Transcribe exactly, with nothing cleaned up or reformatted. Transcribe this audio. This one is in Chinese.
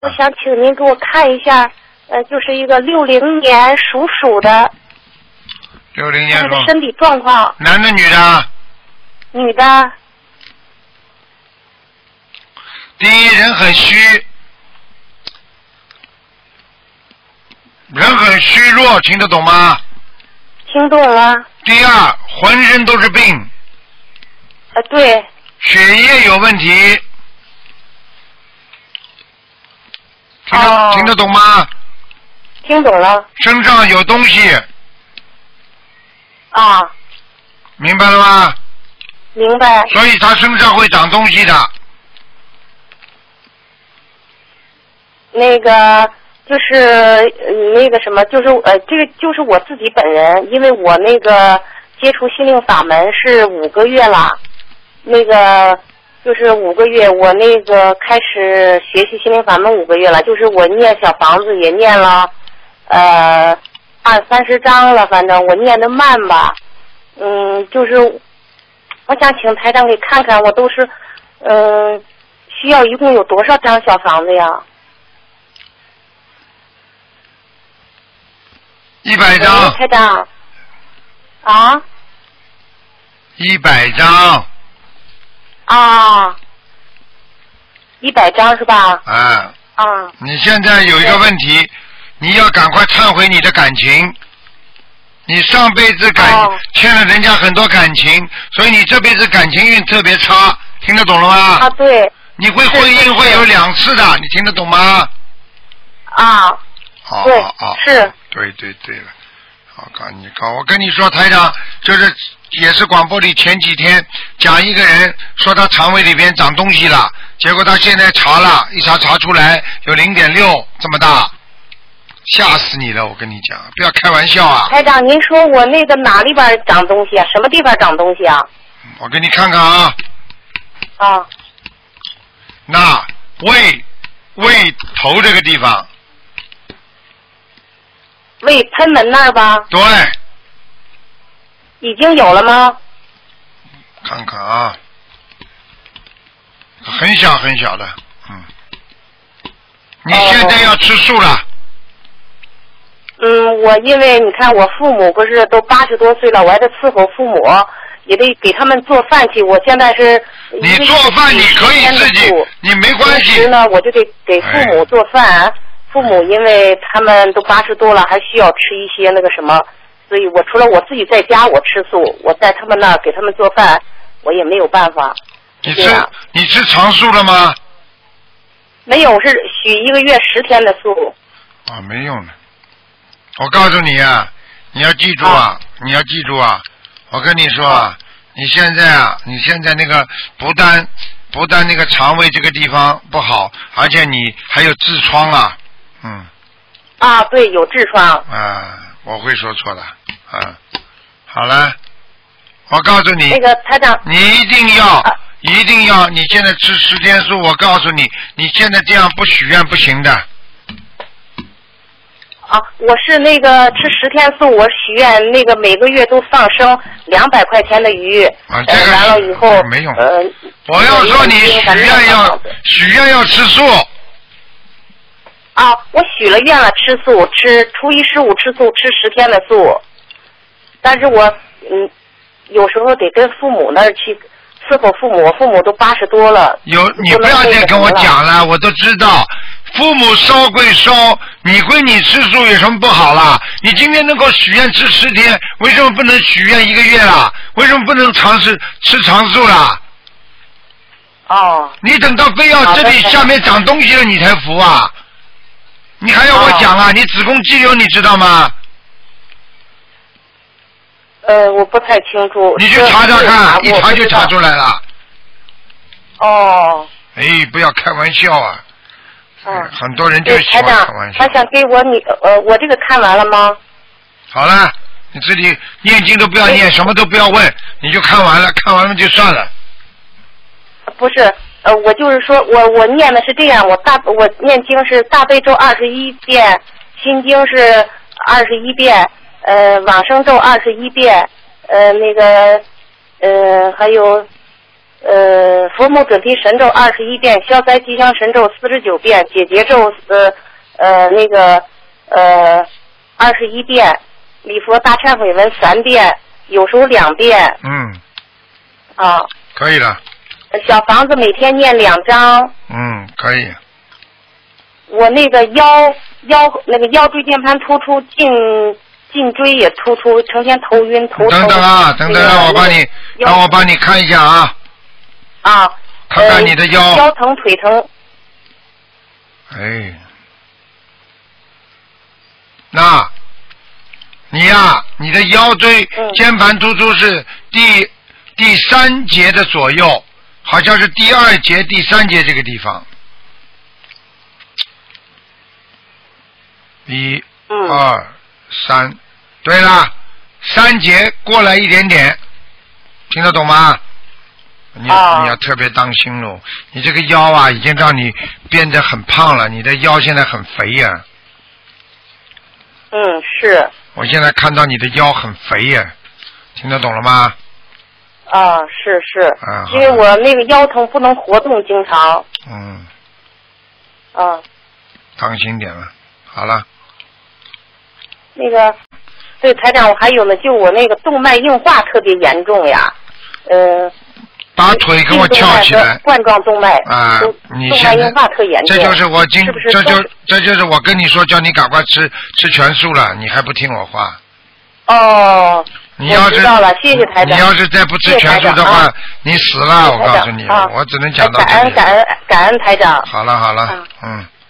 我想请您给我看一下，呃，就是一个六零年属鼠的， 六零年属他的身体状况。 男的女的？ 女的。 第一，人很虚，人很虚弱，听得懂吗？ 听懂了。 第二，浑身都是病。 呃，对。 血液有问题。听得、 哦、 听得懂吗？ 听懂了。 身上有东西。 啊。 明白了吗？ 明白。 所以他身上会长东西的。 那个就是呃那个什么，就是呃，这个就是我自己本人，因为我那个接触心灵法门是五个月了，那个就是五个月，我那个开始学习心灵法门五个月了，就是我念小房子也念了呃二三十章了，反正我念的慢吧，嗯，就是我想请台长给看看，我都是嗯、呃、需要一共有多少张小房子呀？ 一百张。 台长。啊。 一百张。 啊。一百张是吧？ 啊。 啊。 你现在有一个问题，你要赶快忏悔你的感情。你上辈子感、哦、欠了人家很多感情，所以你这辈子感情运特别差，听得懂了吗？ 啊，对。 你会婚姻会有两次的，你听得懂吗？ 啊。 哦、 对、 哦哦。 是。 对对对了，好，告你告我跟你说，台长就是也是广播里前几天讲一个人说他肠胃里边长东西了，结果他现在查了一查查出来有零点六这么大，吓死你了！我跟你讲，不要开玩笑啊！ 台长，您说我那个哪里边长东西啊？什么地方长东西啊？ 我给你看看啊。 啊。 那胃胃头这个地方。 胃喷门那儿吧？ 对。 已经有了吗？ 看看啊，很小很小的，嗯。你现在要吃素了？ 哦、嗯，我因为你看我父母不是都八十多岁了，我还得伺候父母，也得给他们做饭去。我现在是你做饭你可以自己，你没关系。 平时呢，我就得给父母做饭。哎，父母因为他们都八十多了，还需要吃一些那个什么，所以我除了我自己在家我吃素，我在他们那儿给他们做饭，我也没有办法。 你吃你吃长素了吗？ 没有，是许一个月十天的素。 啊，没用的。我告诉你啊，你要记住啊，啊你要记住啊，我跟你说啊，你现在啊，你现在那个不但不但那个肠胃这个地方不好，而且你还有痔疮啊。嗯， 啊，对，有痔疮。 啊，我会说错的。啊，好了，我告诉你， 那个台长， 你一定要，啊、一定要，你现在吃十天素，我告诉你，你现在这样不许愿不行的。 啊，我是那个吃十天素，我许愿那个每个月都放生两百块钱的鱼。 啊，这个、 呃、完了以后没用。 呃， 我要说你许愿要许愿要吃素。 啊，我许了愿了，吃素，吃初一十五吃素，吃十天的素。但是我嗯，有时候得跟父母那儿去伺候父母，我父母都八十多了。 有你不要再跟我讲了，我都知道。父母烧归烧，你归你吃素有什么不好啦？你今天能够许愿吃十天，为什么不能许愿一个月啦？为什么不能尝试吃长素啦？ 哦。 你等到非要这里下面长东西了你才服啊？你还要我讲啊？哦、你子宫肌瘤你知道吗？ 呃，我不太清楚。 你去查查看，一查就查出来了。 哦。 哎，不要开玩笑啊！ 嗯。 很多人就喜欢开玩笑。 他想给我你呃，我这个看完了吗？ 好了，你自己念经都不要念，什么都不要问，你就看完了，看完了就算了。 不是。呃，我就是说我我念的是这样，我大我念经是大悲咒二十一遍，心经是二十一遍，呃，往生咒二十一遍，呃，那个呃还有呃，佛母准提神咒二十一遍，消灾吉祥神咒四十九遍，解结咒呃呃那个呃二十一遍，礼佛大忏悔文三遍，有时候两遍。 嗯。 啊。 可以了。 小房子每天念两张。 嗯，可以。 我那个腰腰那个腰椎间盘突出，颈颈椎也突出，成天头晕头疼。 等等啊，等等啊，我帮你，让我帮你看一下啊。 啊。 看看你的腰。 呃、腰疼腿疼。 哎。那，你呀、啊，你的腰椎间盘突出是第、嗯、第三节的左右，好像是第二节、第三节这个地方。一、嗯、二、三，对了，三节过来一点点，听得懂吗？你要、啊、你要特别当心喽！你这个腰啊，已经让你变得很胖了，你的腰现在很肥呀、啊。 嗯，是。 我现在看到你的腰很肥呀、啊，听得懂了吗？ 啊，是是。 啊。 因为我那个腰疼，不能活动，经常。 嗯。 啊。 当心点了，好了。 那个，对台长，我还有呢，就我那个动脉硬化特别严重呀，呃。 把腿给我翘起来。 冠状动脉。 啊，你动脉硬化特严重。 这就是我今， 是不是这就这就是我跟你说，叫你赶快吃吃全素了，你还不听我话。 哦。 你要是知道了，谢谢台长。 你要是再不吃全素的话，啊、你死了，我告诉你， 啊、 我只能讲到这里。 感恩感恩感恩台长。 好了好了，嗯。嗯